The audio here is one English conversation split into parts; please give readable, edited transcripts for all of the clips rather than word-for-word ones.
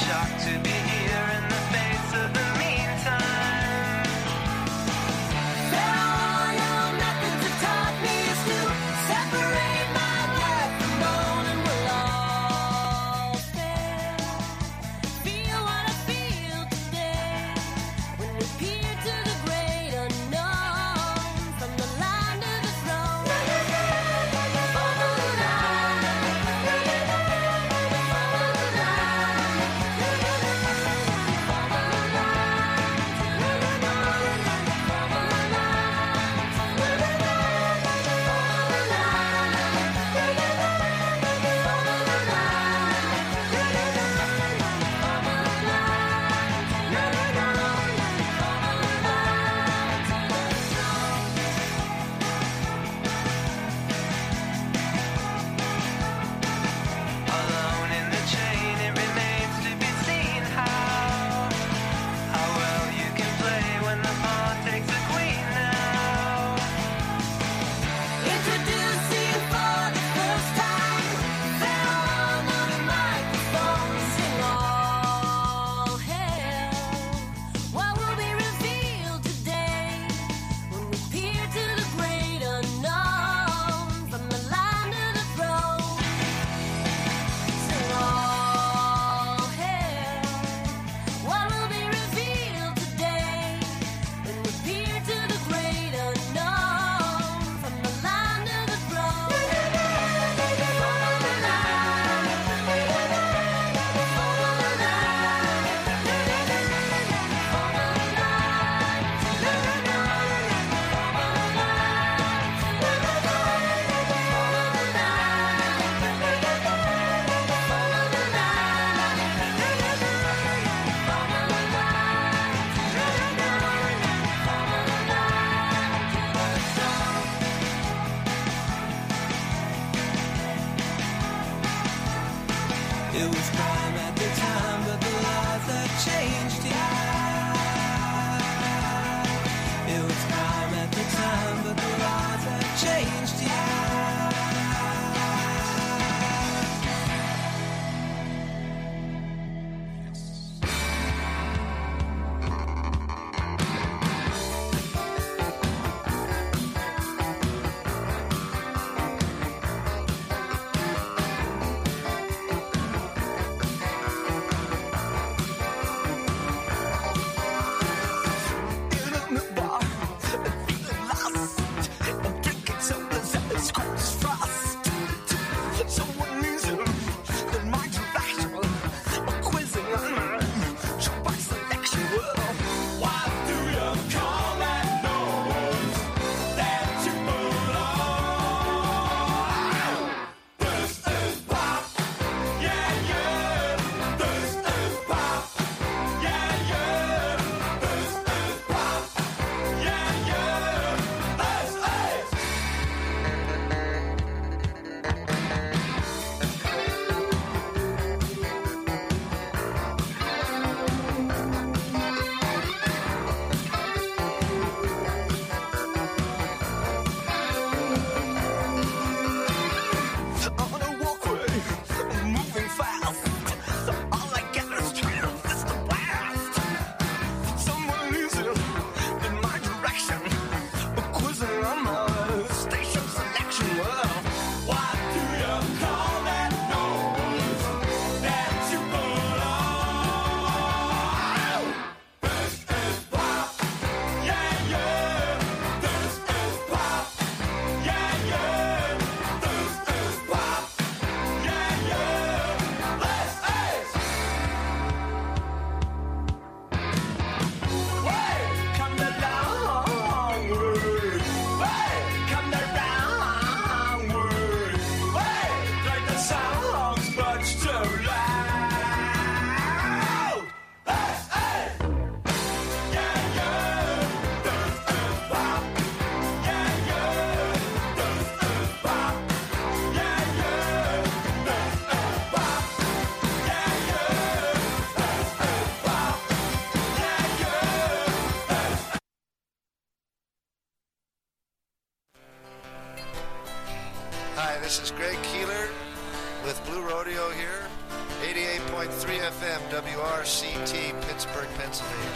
Hi, this is Greg Keeler with Blue Rodeo here 88.3 FM, WRCT, Pittsburgh, Pennsylvania.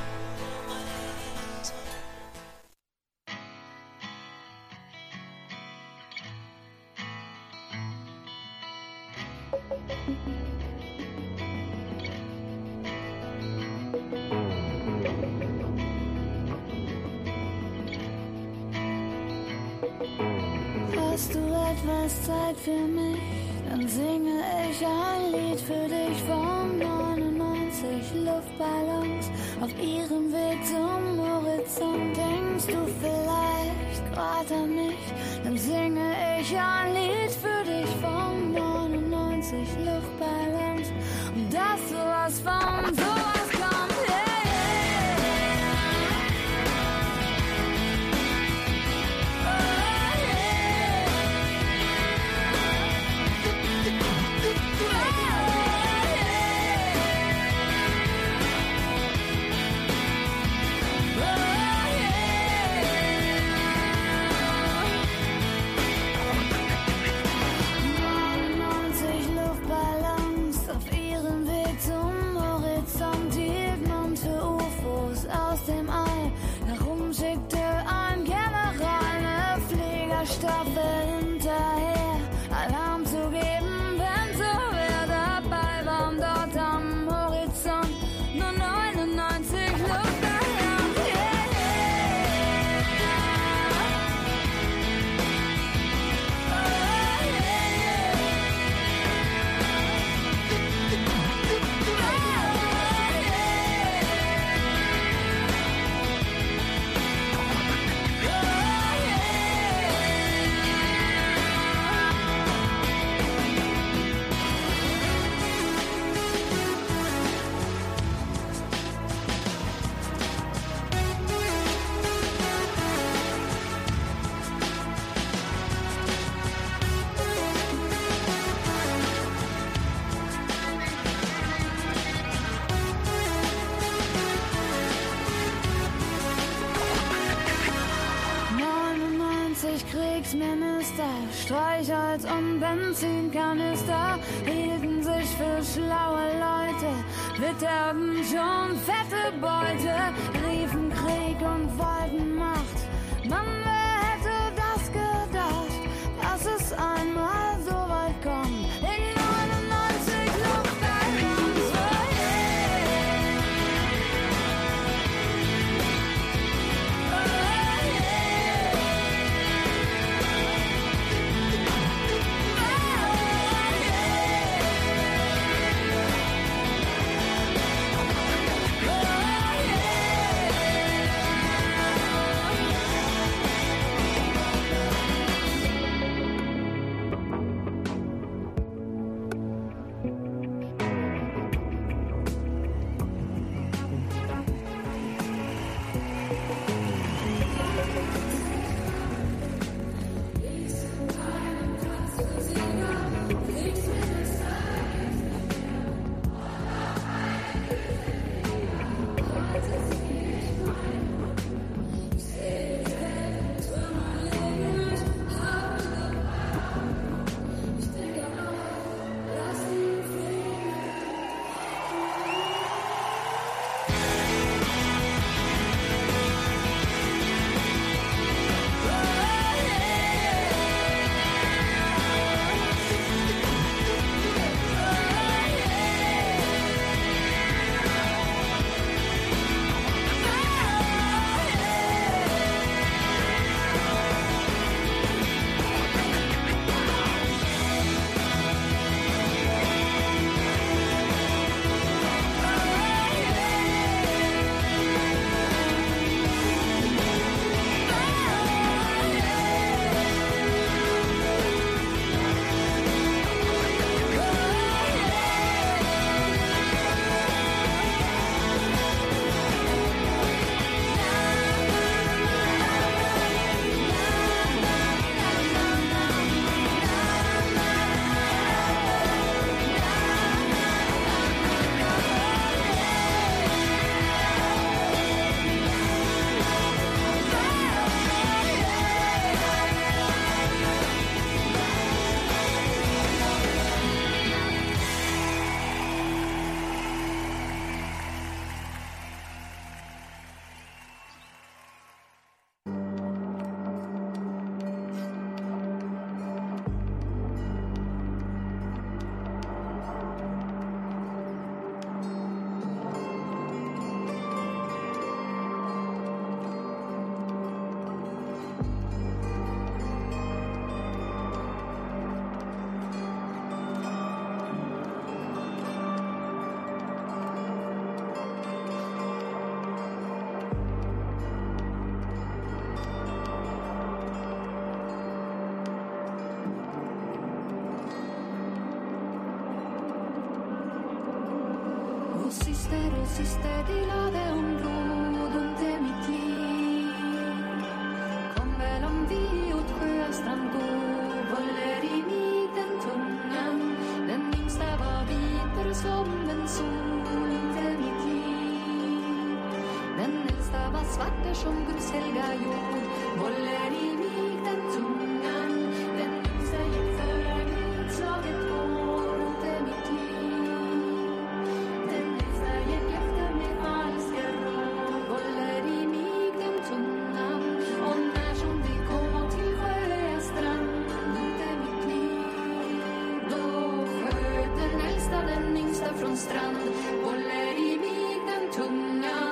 Hast du etwas Zeit für mich? Dann singe ich ein Lied für dich von 99 Luftballons auf ihrem Weg zum Horizont. Denkst du vielleicht grad an mich? Dann singe ich ein Lied für dich von 99 Luftballons und dass sowas von sowas kommt. Kriegsminister, Streichholz und Benzinkanister hielten sich für schlaue Leute, witterten schon fette Beute, riefen Krieg und wollten Macht. Mann, wer hätte das gedacht, dass es einmal so weit kommt? In 99 Luftballons, oh yeah. Oh yeah. moster och syster delade områden till mitt liv. Kom väl om vi åt Sjöstrand gå, håller i mig den tungan. Den yngsta var viter som en sol till mitt liv. Den äldsta var svarter som Guds helga jord, håller i mig den tungan. Den yngsta gick före mig, slaget hår till mitt liv. Den äldsta gick efter mig falska råd, håller i mig den tungan. Och när som vi kom till Sjöstrand till mitt liv, då sköt den äldsta den yngsta från strand, håller i mig den tungan.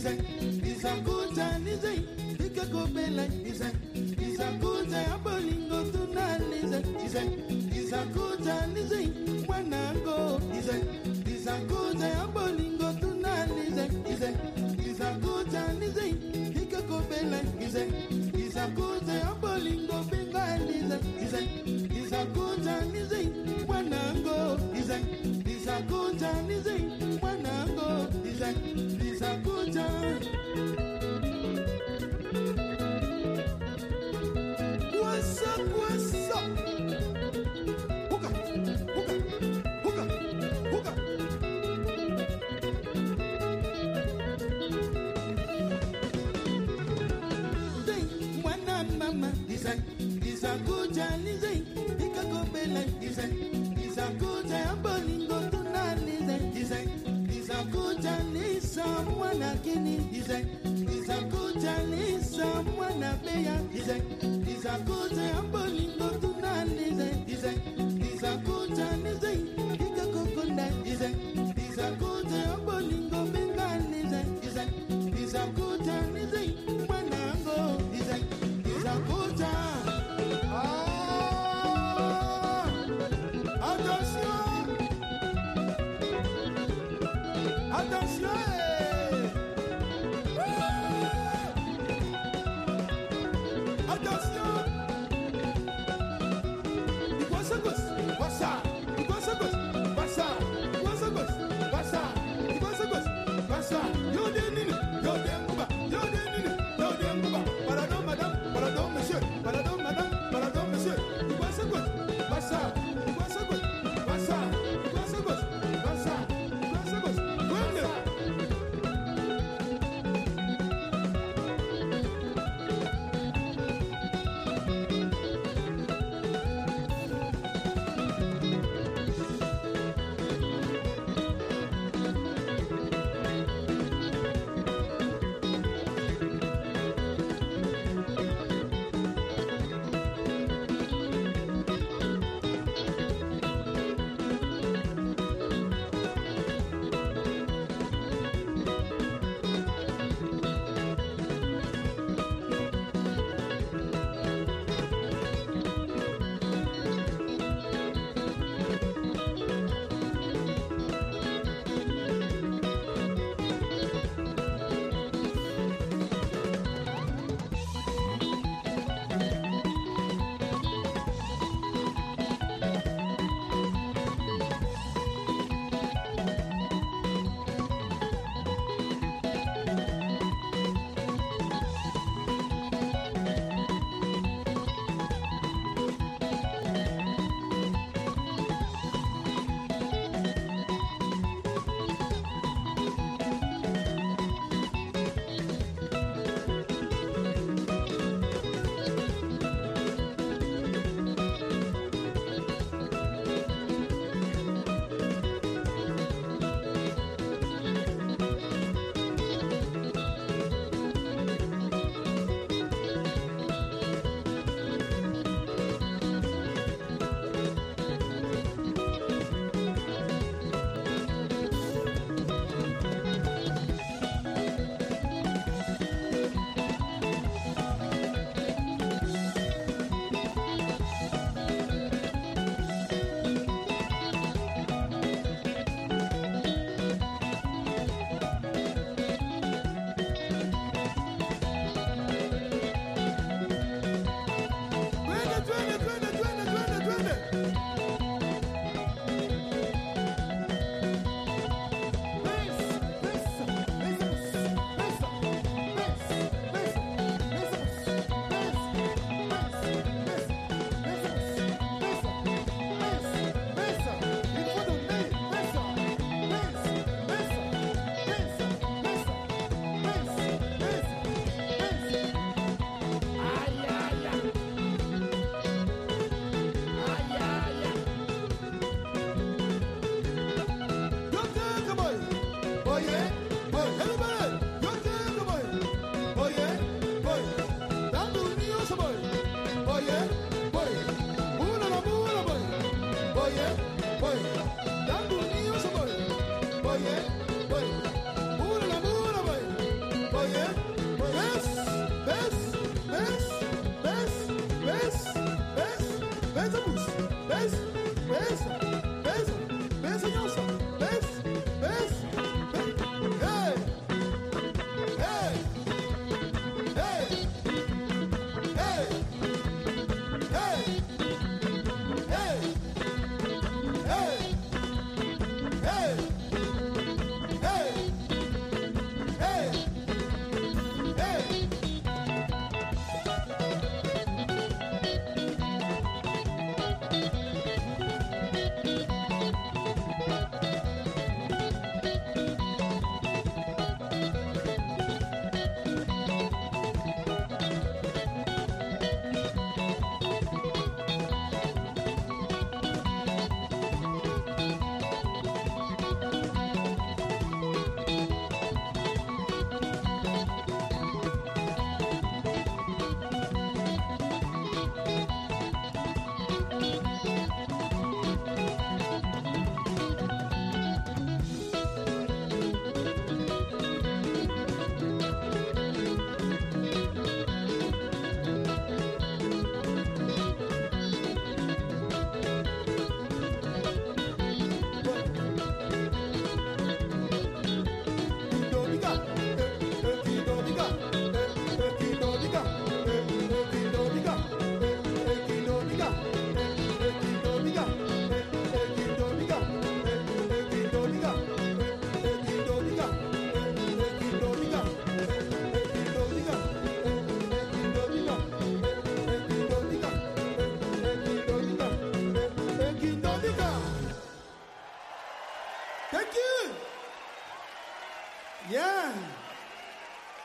Isakuta nize ikakopela isakuta abolingo tunalize isakuta nize mwanango isakuta abolingo tunalize isakuta nize ikakopela isakuta abolingo bengalize isakuta nize mwanango isakuta nize mwanango isakuta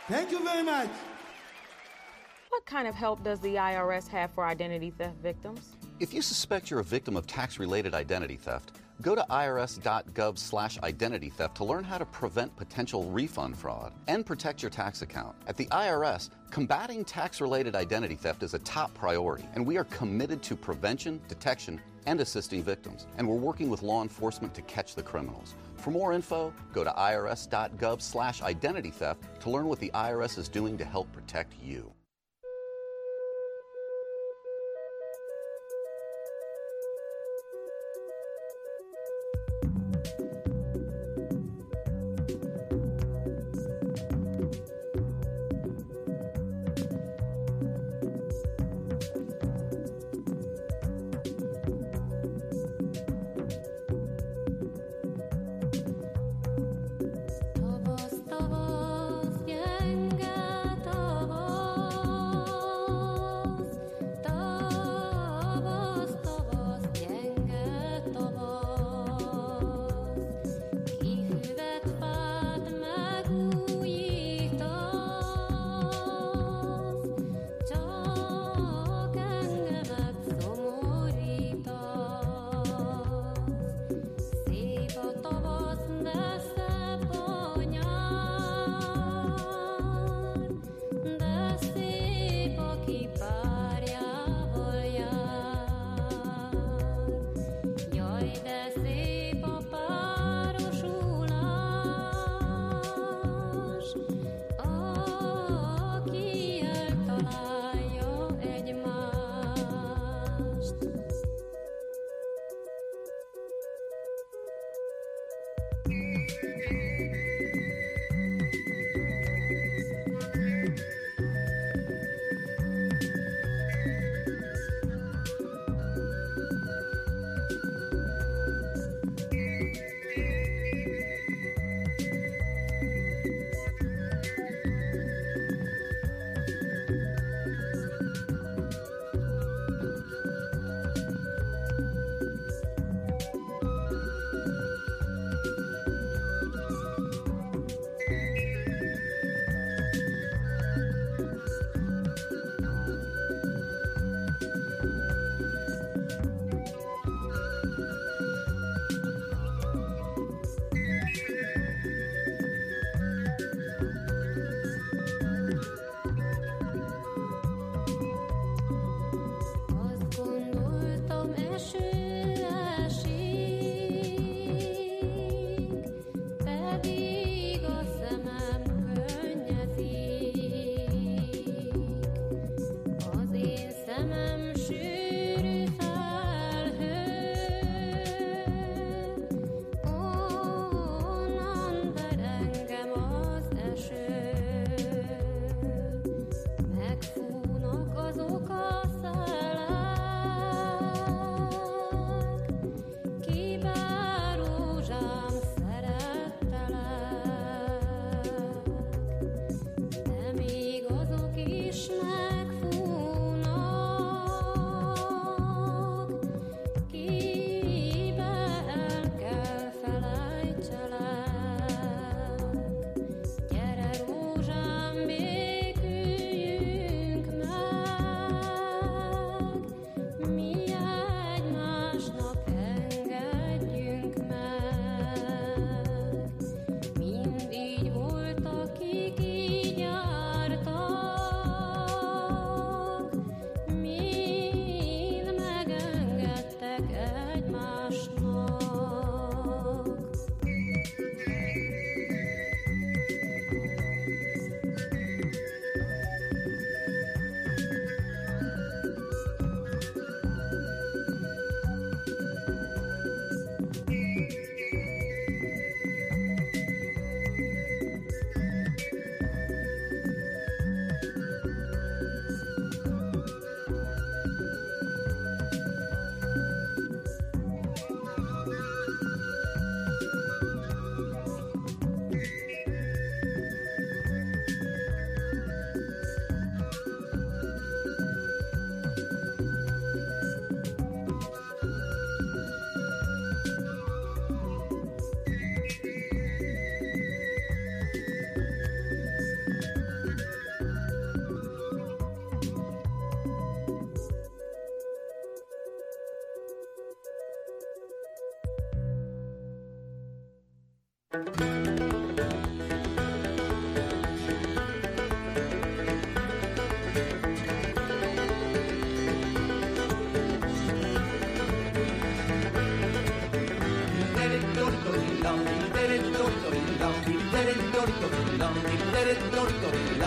Thank you very much. What kind of help does the IRS have for identity theft victims? If you suspect you're a victim of tax-related identity theft, go to irs.gov/identity theft to learn how to prevent potential refund fraud and protect your tax account. At the IRS, combating tax-related identity theft is a top priority, and we are committed to prevention, detection, and assisting victims. And we're working with law enforcement to catch the criminals. For more info, go to irs.gov/identity theft to learn what the IRS is doing to help protect you. Todos, todos, yenga, todos.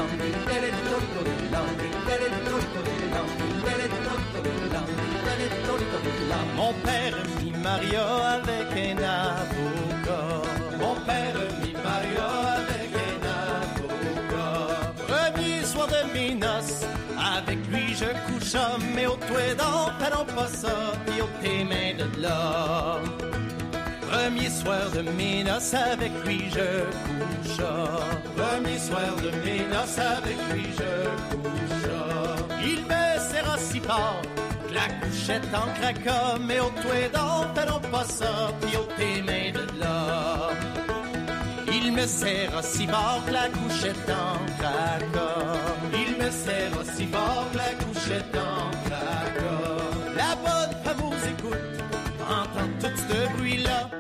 Mon père mit Maria avec un avocat. Mon père mit Maria avec un avocat. Premier soir de mes noces, avec lui je coucha, mais au toit d'en parlons pas ça, puis au tes mains de là. Premier soir de mes noces, avec lui je coucha. Premier soir de mes noces, avec lui je coucha. Il me serra si fort, la couchette en craquant, mais au toit d'en parlons pas ça, puis au tes mains de là. Il me serra si fort que la couchette en craquant. Il me serra si fort que la couchette en craquant. La bonne fameuse écoute, entend tout ce bruit-là.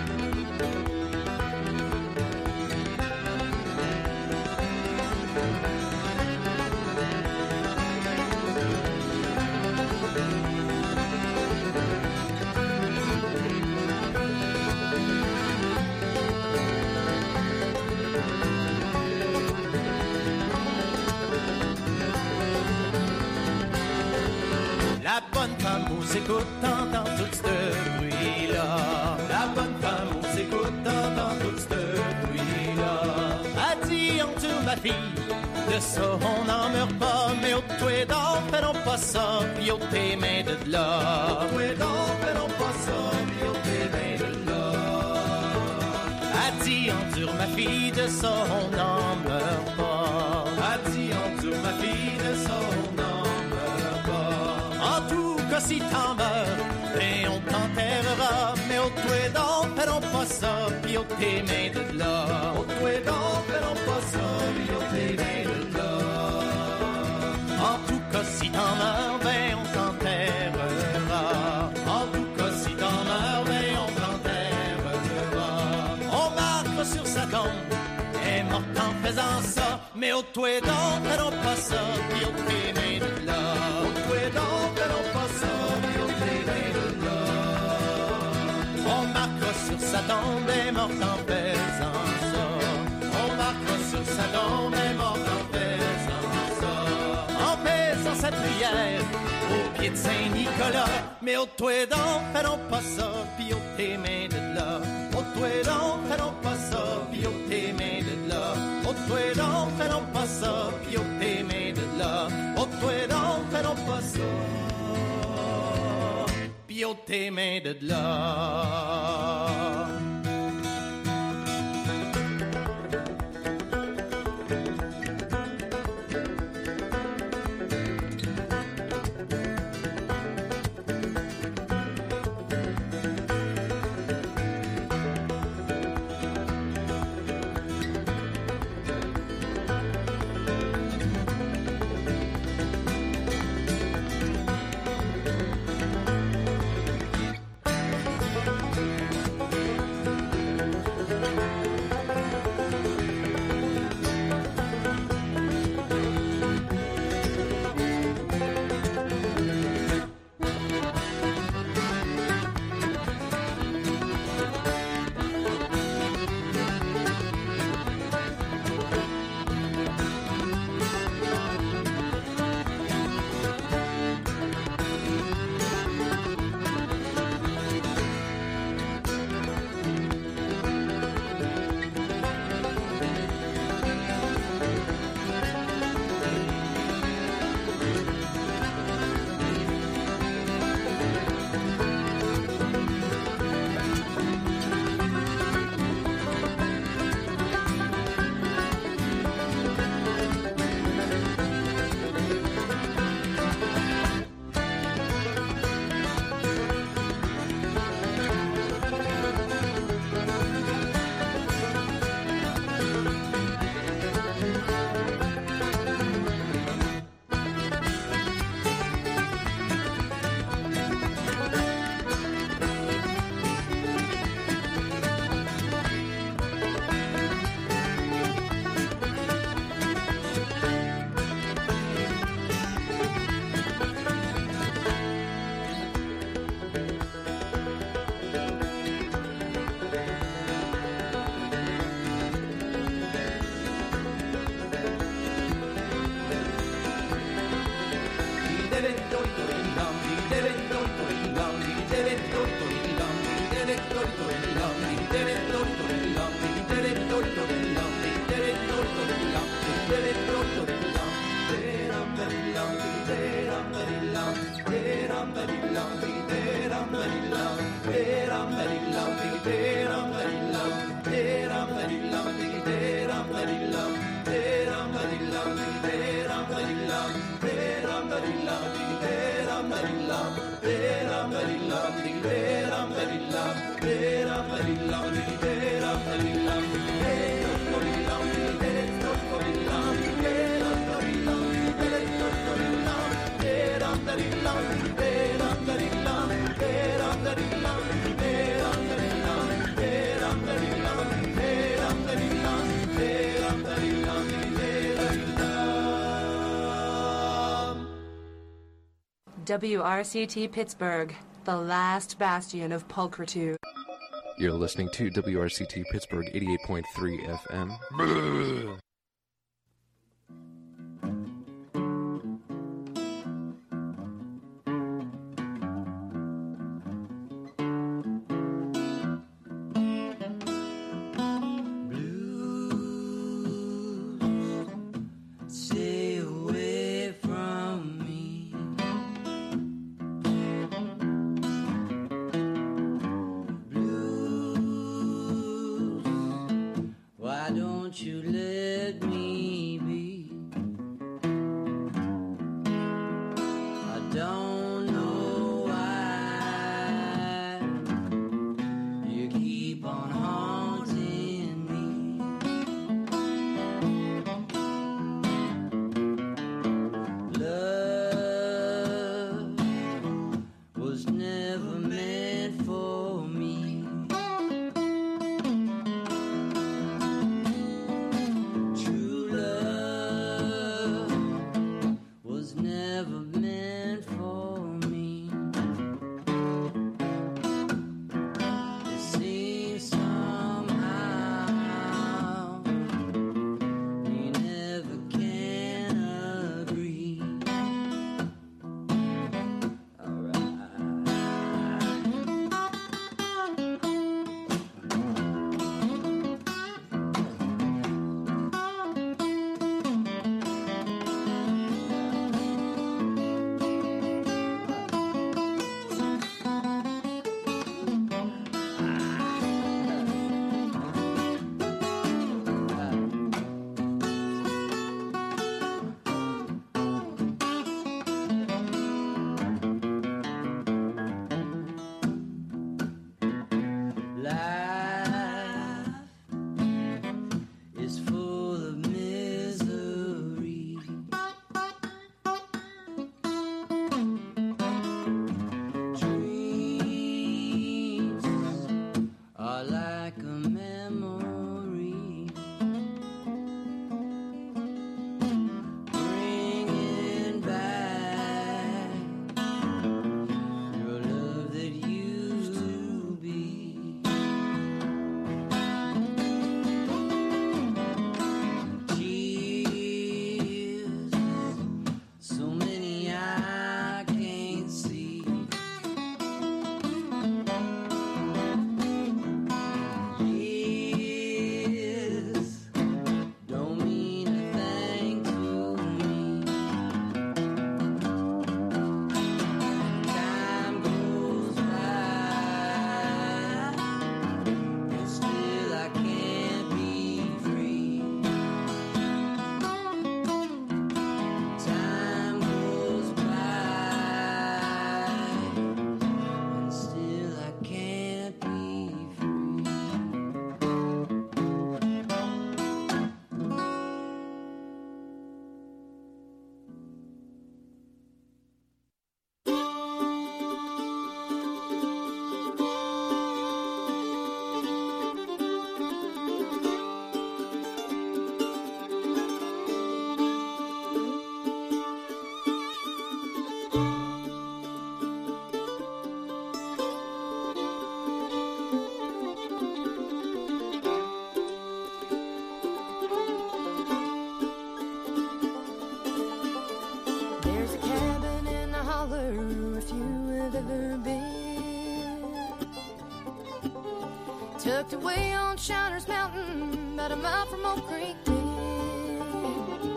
La bonne femme aux écoute, entend tout ce bruit-là. La bonne femme aux écoute, entend tout ce bruit-là. A dit en tout ma fille, de ça on n'en meurt pas, mais au toit d'en faisons pas ça, puis au tes mains de là. Au toit d'en faisons pas ça, puis au tes mains de là. A dit endure ma fille, de ça on n'en meurt pas. A dit endure ma fille, de ça on n'en meurt pas. En tout cas si t'en meurs, et on t'enterrera, mais au toit d'en faisons pas ça, puis au tes mains de là. Au toit d'en faisons pas ça, puis au tes mains de là. En tout cas si t'en meurs, ben on t'enterrera. En tout cas si t'en meurs, ben on t'enterrera. On marque sur sa tombe, est morte en faisant ça, mais au toit d'en faisons pas ça, puis au tes mains de là. Au toit d'en faisons pas ça, puis au tes mains de là. On marquera sur sa tombe, est morte en faisant ça. On marquera sur sa tombe, est morte en faisant ça. En faisant sa prière au pied de Saint-Nicolas, mais au toit d'en faisons pas ça, puis au tes mains de là. Au toit d'en faisons pas ça, puis au tes mains de là. Au toit d'en faisons pas ça, puis au tes mains de là. Au toit d'en faisons pas ça, puis au tes mains de là. WRCT Pittsburgh, the last bastion of pulchritude. You're listening to WRCT Pittsburgh 88.3 FM. Tucked away on Shiners Mountain, about a mile from Oak Creek Bend.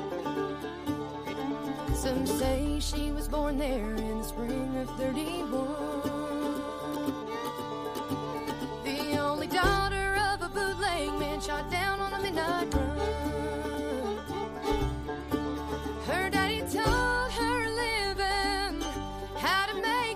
Some say she was born there in the spring of 31. The only daughter of a bootleg man shot down on a midnight run. Her daddy taught her living, how to make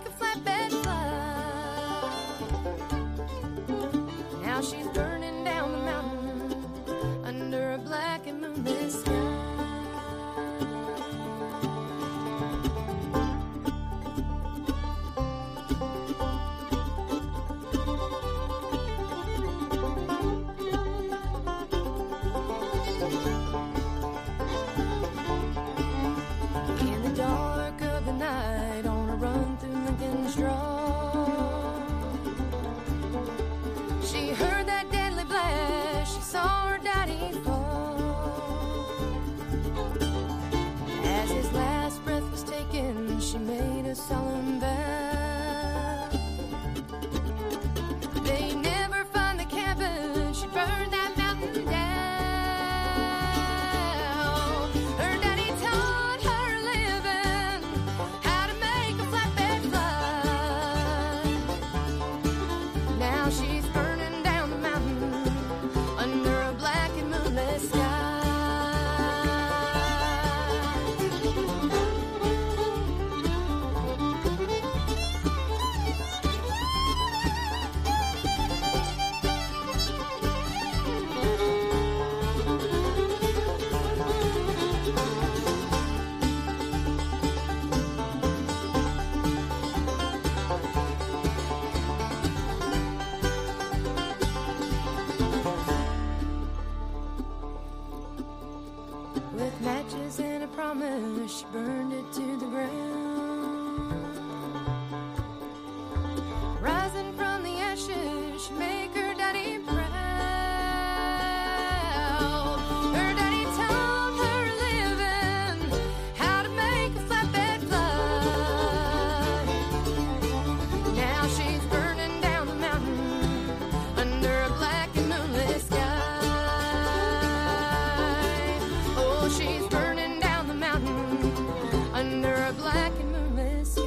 promise, she burned it to the ground. Rising from the ashes, she make her daddy proud. Her daddy taught her living, how to make a flatbed fly. Now she's burning down the mountain under a black and moonlit sky. Oh, she's burning down the mountain under a black and moonlit sky.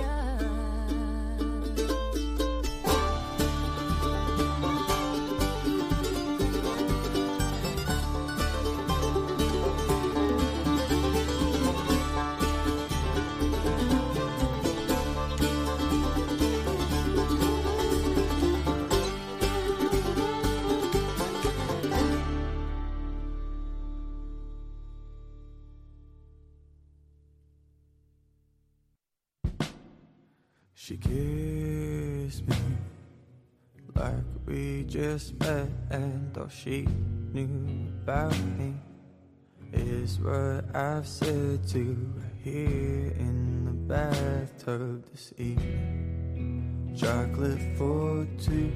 She kissed me like we just met, and all she knew about me is what I've said to her here in the bathtub this evening. Chocolate for two.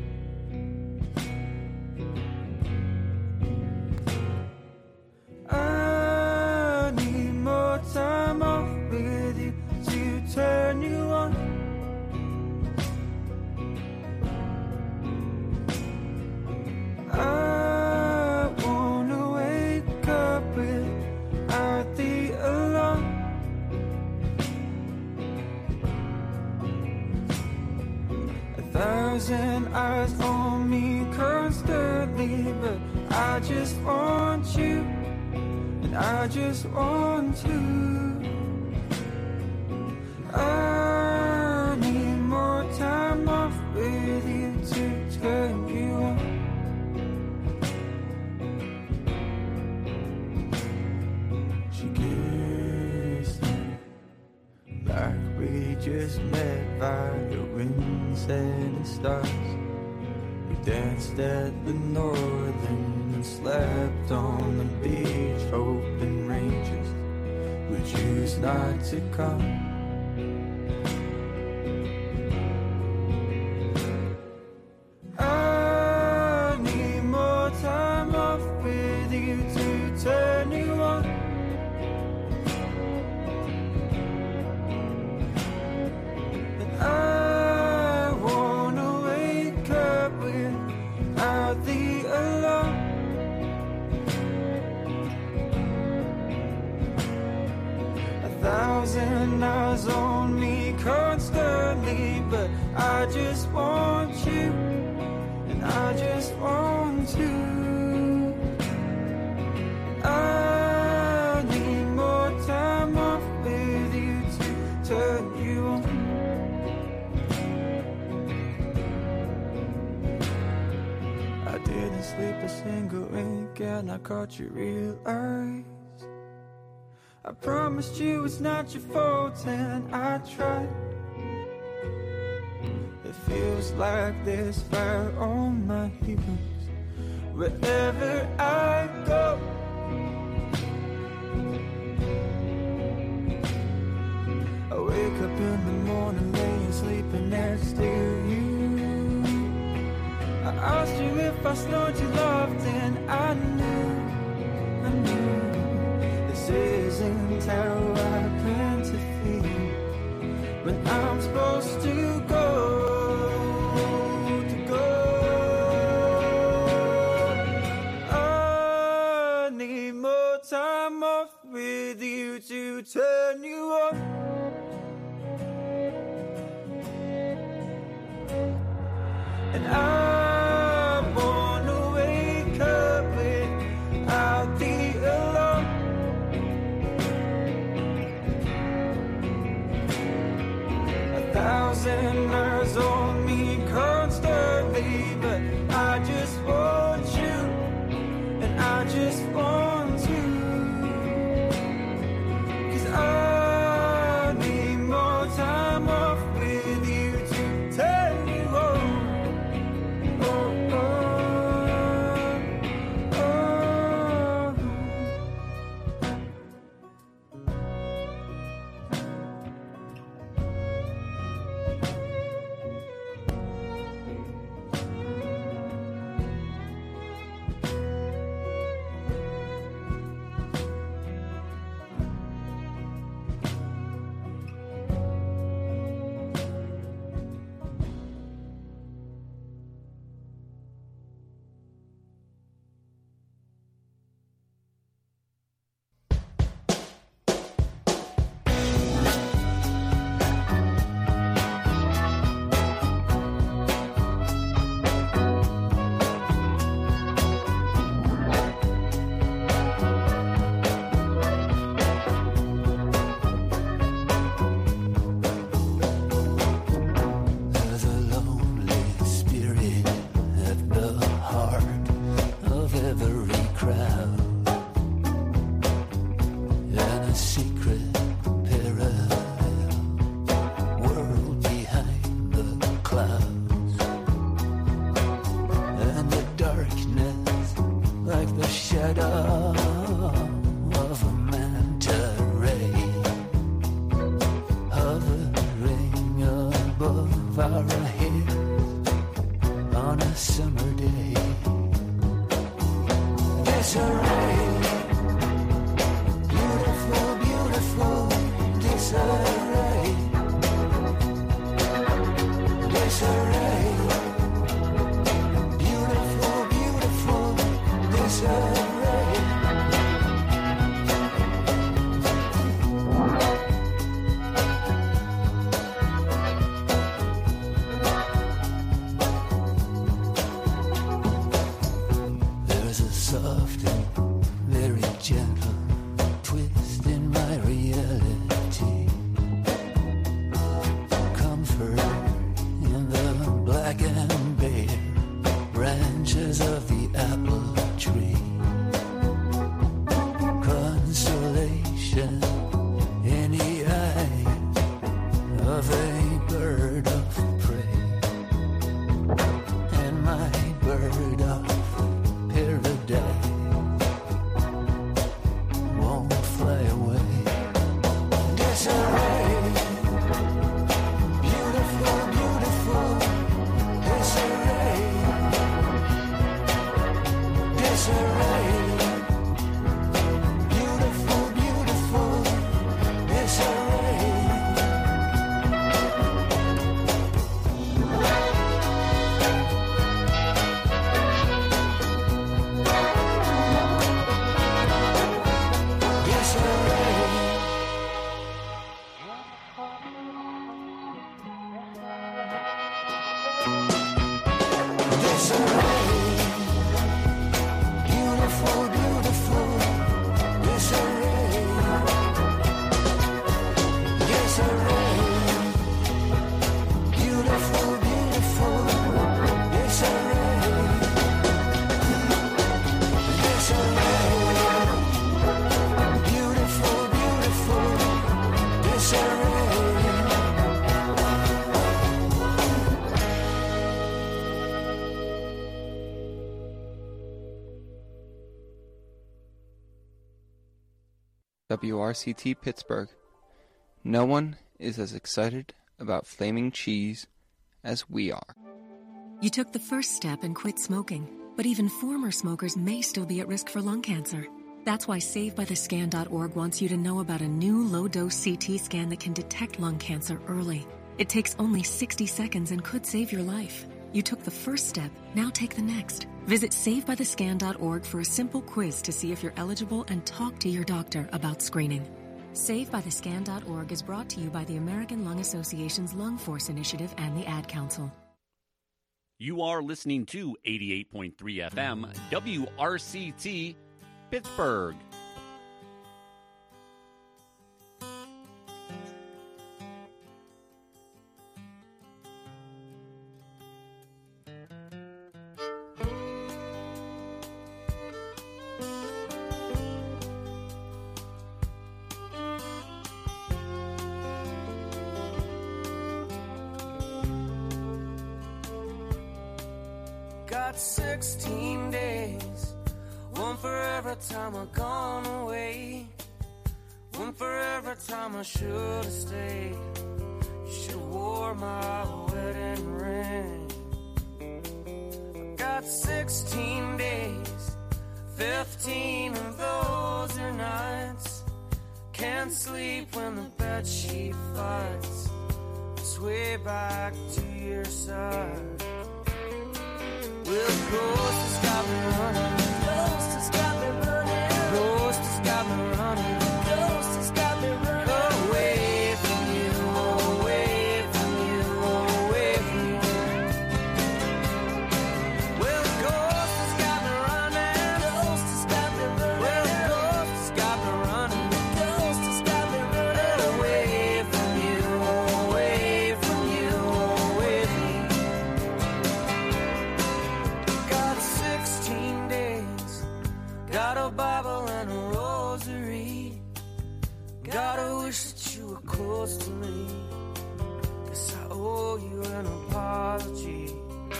I need more time off with you to turn you on. I wanna wake up without the alarm. 1,000 eyes on me constantly, but I just want you, and I just want to. I need more time off with you to turn you on. She kissed me like we just met by the winds and the stars. We danced at the Northern and slept on the beach, open ranges. We choose not to come. I need more time off with you to turn you on. And I wanna wake up without the alarm. 1,000 eyes on me constantly, but I just want you, and I just want to. I need more time off with you to turn you on. I didn't sleep a single wink, and I caught your real eyes. I promised you it's not your fault, and I tried. It feels like there's fire on my heels wherever I go. I wake up in the morning laying sleeping next to you. I asked you if I snowed you loved, and I knew this isn't how I plan to feel when I'm supposed to go. I need more time off with you to turn you on. And I wanna wake up without the alarm. 1,000 eyes on me constantly, but I just want you, and I just want to. 'Cause I need more time off with you to turn you on. Oh, oh, oh. WRCT Pittsburgh. No one is as excited about flaming cheese as we are. You took the first step and quit smoking, but even former smokers may still be at risk for lung cancer. That's why SaveByTheScan.org wants you to know about a new low-dose CT scan that can detect lung cancer early. It takes only 60 seconds and could save your life. You took the first step, now take the next. Visit SaveByTheScan.org for a simple quiz to see if you're eligible and talk to your doctor about screening. SaveByTheScan.org is brought to you by the American Lung Association's Lung Force Initiative and the Ad Council. You are listening to 88.3 FM WRCT Pittsburgh. Got 16 days, one for every time I've gone away, one for every time I should have stayed. You should have wore my wedding ring. I got 16 days, 15 of those are nights. Can't sleep when the bedsheet fights. Sway back to your side. Well, the ghost has got me running. The ghost has got me running. The ghost has got me running. The ghost has got me running. Away from you, away from you, away from you. Well, the ghost has got me running. The ghost has got me running. Well, the ghost has got me running. The ghost has got me running. Away from you, away from you, away from you. Got 16 days, got a Bible and a rosary. Gotta wish that you were close to me, 'cause I owe you an apology.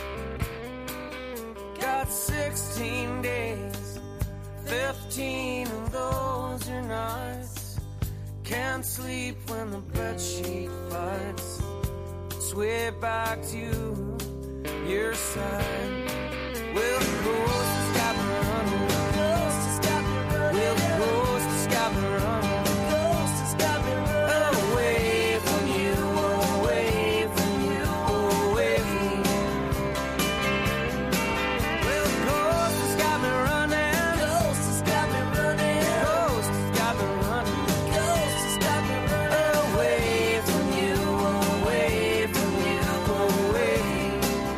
Got 16 days, 15 of those are nights. Can't sleep when the bedsheet fights. Sway back to your side. Well, the ghost has got me running. The ghost has got me running. Well, the ghost has got me running. The ghost has got me running. Away from you, away from you, away from you. Well, the ghost has got me running. The ghost has got me running. The ghost has got me running. The ghost has got me running. Away from you, away from you, away from you.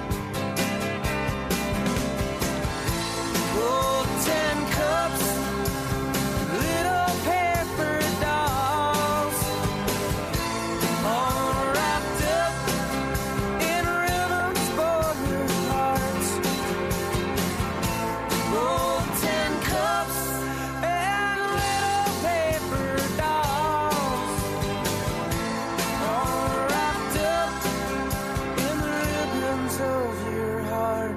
Oh, 10 cups, little paper dolls, all wrapped up in ribbons for your heart. Oh, 10 cups and little paper dolls, all wrapped up in the ribbons of your heart.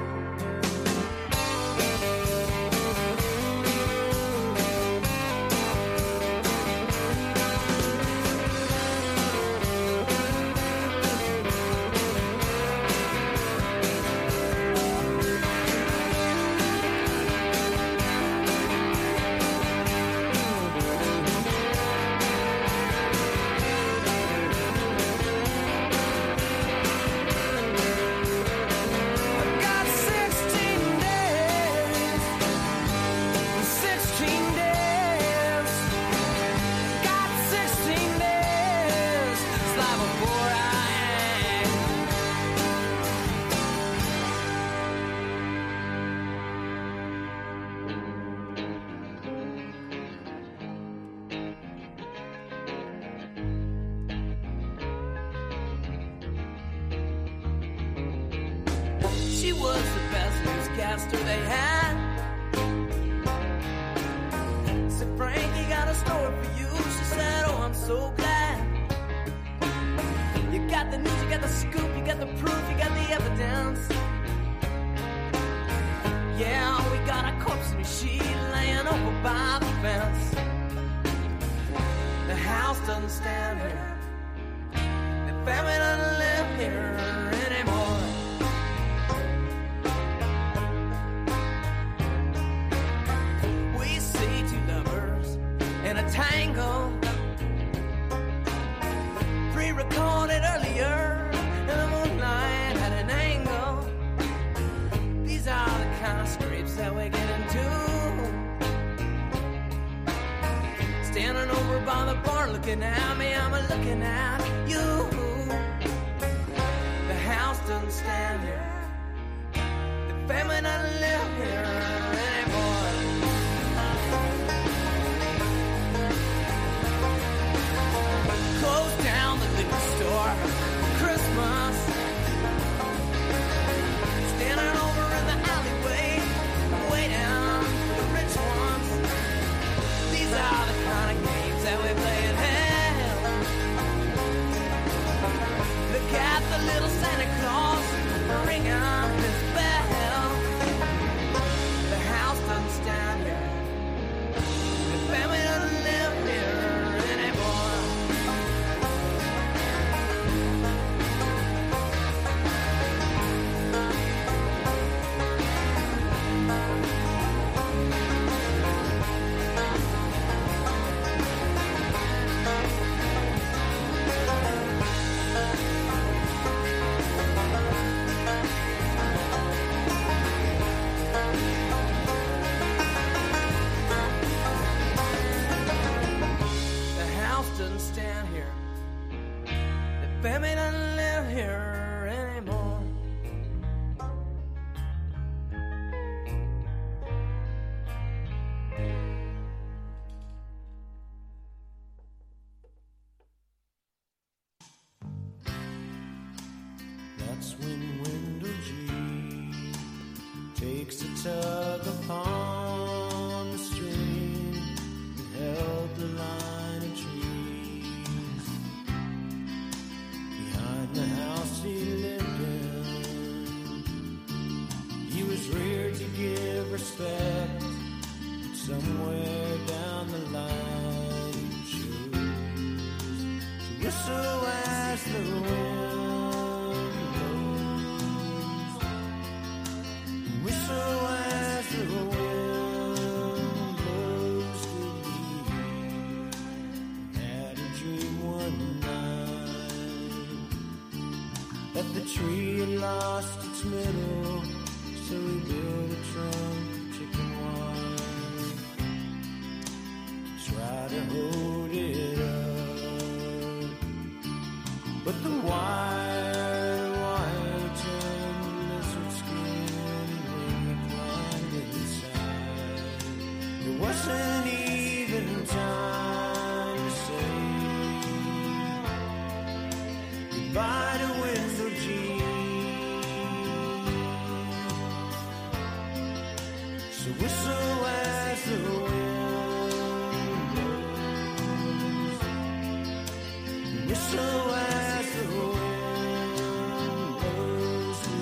Got 16 days, 16 days, got 16 days, slide before I hang. She was the best newscaster they had. Said, Frankie got a story for you. She said, oh, I'm so glad. You got the news, you got the scoop, you got the proof, you got the evidence. Yeah, we got a corpse machine laying over by the fence. house doesn't stand here. The family doesn't live here anymore. We see two lovers in a tango, pre-recorded earlier, and the moonlight had an angle. These are the kind of scrapes that we get into. Standing over by the bar looking at me, I'm looking at you. The house doesn't stand here. The family doesn't live here anymore. Close down the liquor store for Christmas. Standing over in the alleyway, waiting for the rich ones. These are the kind of games that we play in hell. Look at the little Santa Claus ringing his bell. The house doesn't stand here. The family doesn't live here anymore. Doesn't stand here. The family doesn't live here anymore. That's when Wendell G takes a tug upon the string and held the line of trees behind the house he lived in. He was reared to give respect, but somewhere down the line he chose to whistle as the wind blows, whistle as the wind blows to leave. Had a dream one night that the tree had lost its middle, so he built a trunk of chicken wire to try to hold it up. But the wire turned lizard skin, and when he climbed inside, there wasn't even time to say goodbye to Wendell G. So whistle as the wind blows, whistle as the wind blows with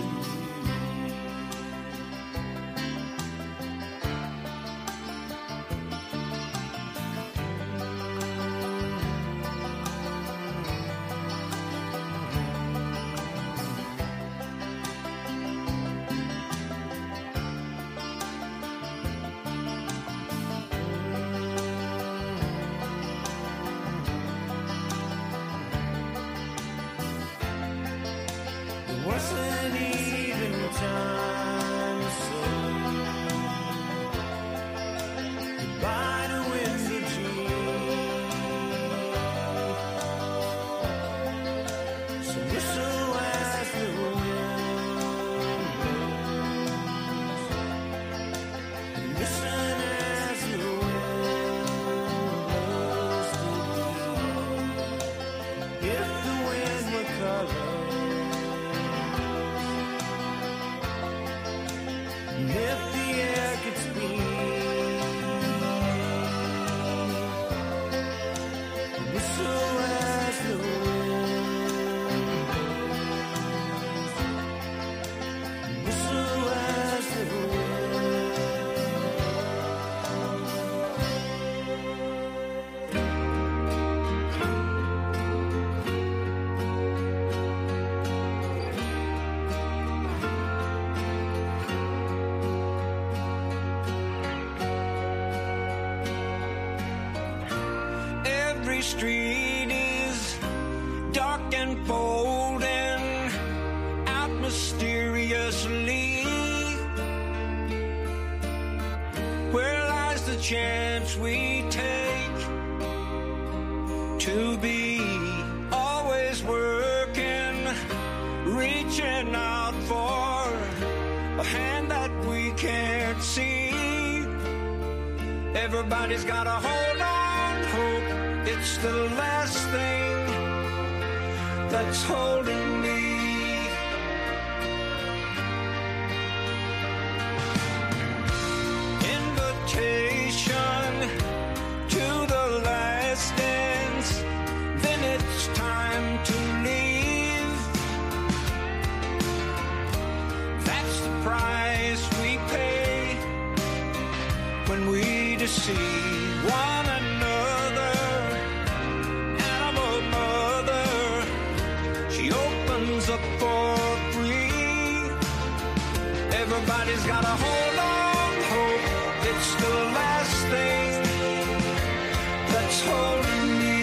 wasn't even time to say goodbye to Wendell G. So whistle as the wind blows, and listen as the wind blows to leave. If the wind were color, if the air could speak, whistle as the wind blows, whistle as the wind. street is dark and folding out mysteriously. Where lies the chance we take to be always working, reaching out for a hand that we can't see. Everybody's got a hold on hope. It's the last thing that's holding me. Invitation to the last dance, then it's time to leave. That's the price we pay when we deceive one another. Animal mother, she opens up for free. Everybody's got a hold on hope. It's the last thing that's holding me.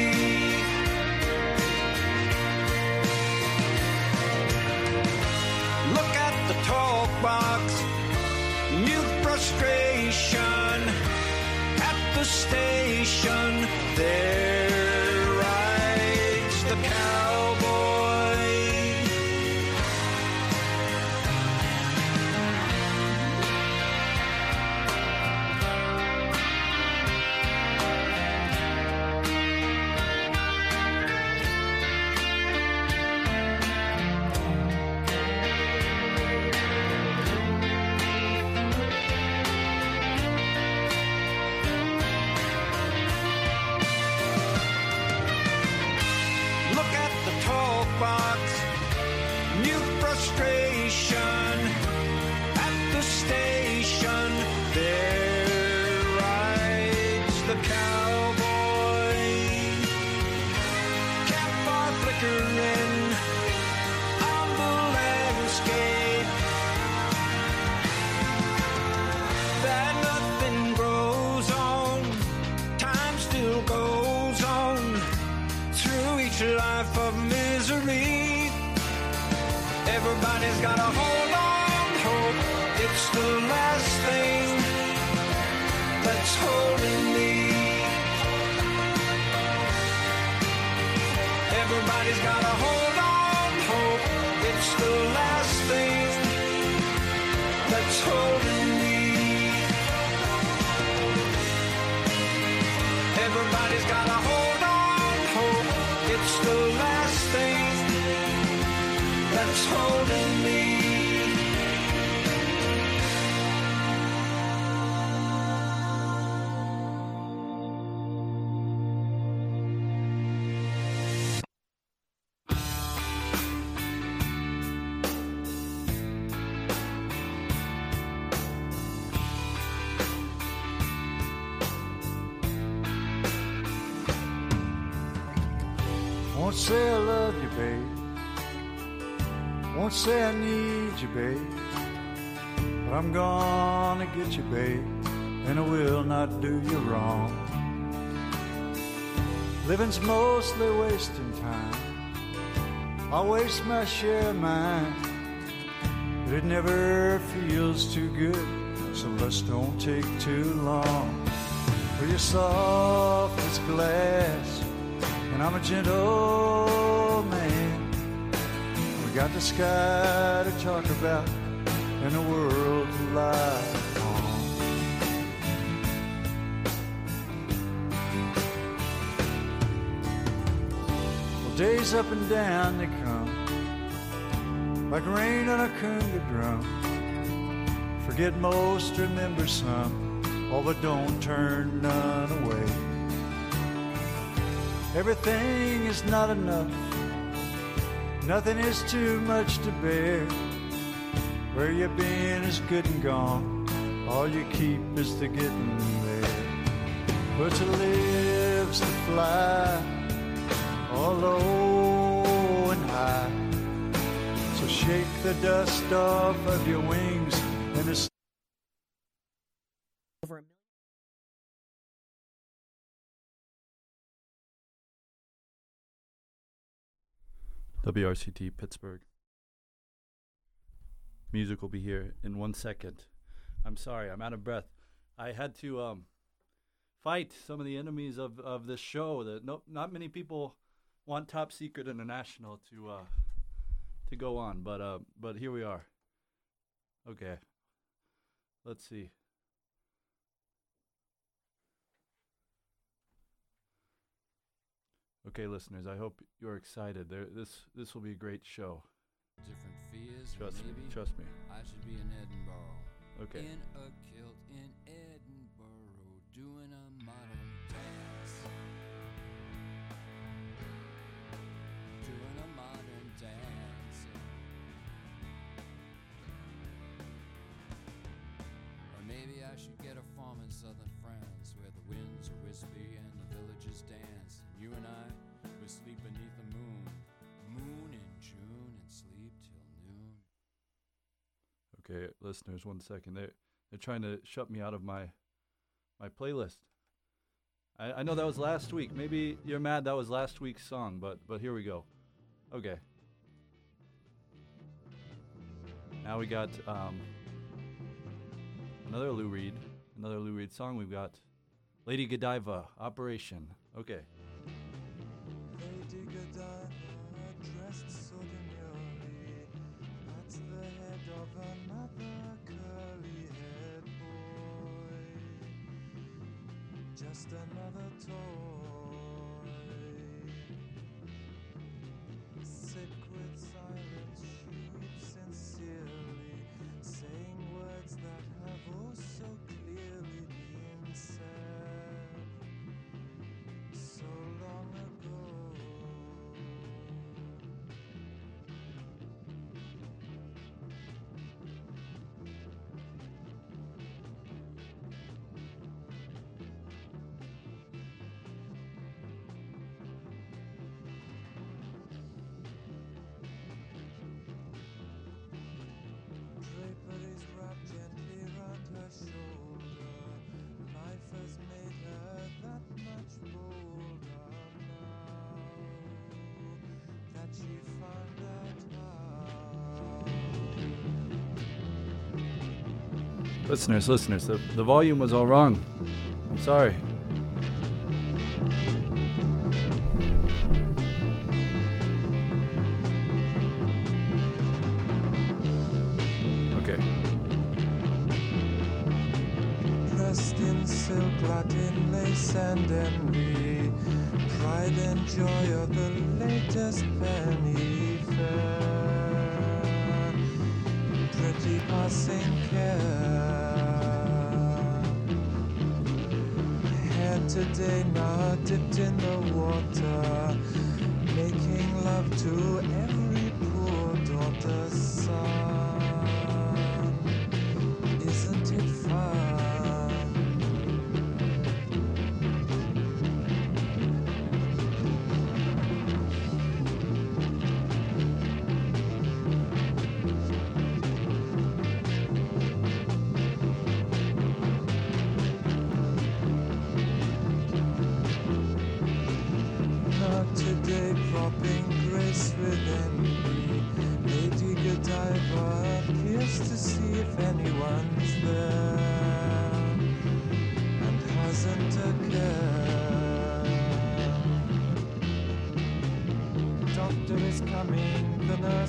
Look at the talk box, new frustration. At the station, there rides the cowboy. Box, new frustration. At the station, there rides the cowboy. Campfire flickering on the landscape. That nothing grows on, time still goes on through each life of misery. Everybody's got a hold on hope. It's the last thing that's holding me. Everybody's got a hold on hope. It's the last thing that's holding me. Everybody's got a hold on hope. It's the last thing that's holding me. Won't say I love you, babe. Won't say I need you, babe. But I'm gonna get you, babe, and I will not do you wrong. Living's mostly wasting time. I waste my share of mine, but it never feels too good, so let's don't take too long. For you're soft as glass, and I'm a gentle man. We got the sky to talk about and the world to lie on. Well, days up and down they come, like rain on a conga drum. Forget most, remember some, oh, but don't turn none away. Everything is not enough, nothing is too much to bear. Where you've been is good and gone, all you keep is the getting there. But to live's to fly, all low and high. So shake the dust off of your wings and the WRCT Pittsburgh. Music will be here in 1 second. I'm sorry, I'm out of breath. I had to fight some of the enemies of this show. That not many people want Top Secret International to go on, but here we are. Okay, let's see. Okay, listeners, I hope you're excited. This will be a great show. Different fears. Trust me. I should be in Edinburgh. Okay. In a kilt in Edinburgh, doing a modern dance. Doing a modern dance. Or maybe I should get a farm in southern France, where the winds are wispy and the villagers dance. And you and I, we sleep beneath the moon in June, and sleep till noon. Okay, listeners, 1 second. They're trying to shut me out of my playlist. I know that was last week. Maybe you're mad that was last week's song, but here we go. Okay. Now we got another Lou Reed song. We've got Lady Godiva, Operation. Okay. Lady Godiva, dressed so demurely, at the head of another curly-haired boy. Just another toy. Sick with silence, she sincerely, saying words that have oh so clearly been said so long ago. Draperies wrapped gently round her shoulder. Life has made her that much bolder now that she found out how. Listeners, the volume was all wrong. I'm sorry. Okay. Dressed in silk, Latin lace and envy, pride and joy of the latest penny fair, pretty passing care. Hair today now dipped in the water, making love to every poor daughter's son. Isn't it fun? Not today, propping grace with envy. Lady Godiva appears to see if anyone's there, and hasn't a care. Doctor is coming, the nurse